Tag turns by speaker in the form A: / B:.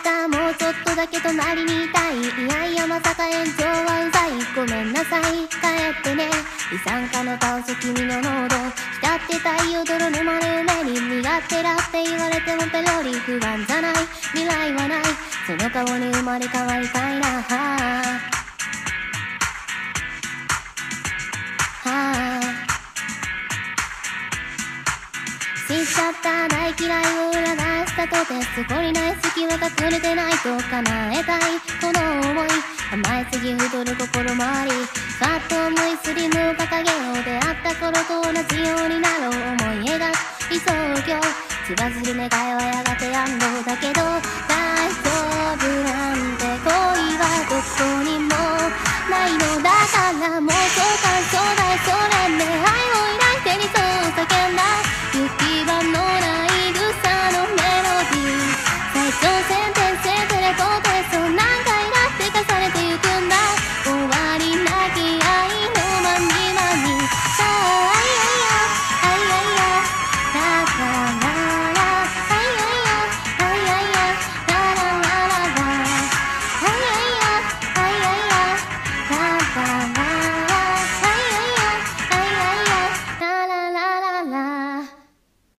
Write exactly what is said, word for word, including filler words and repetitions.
A: たもうちょっとだけ隣にいたい。いやいやまさか炎上はうざい。ごめんなさい帰ってね。二酸化の炭素君の濃度浸ってたいよ泥沼の夢に。身勝手だって言われてもペロリ不安じゃない未来はない。その顔に生まれ変わりたいな。はあはあ知っちゃった大嫌いを裏返したとてそこにない好きは隠れてないと叶えたいこの想い。甘えすぎ太る心もありファッと思いスリムを掲げよう。出会った頃と同じようになろう思い描く理想郷。千葉する願いはやがて安堵だけど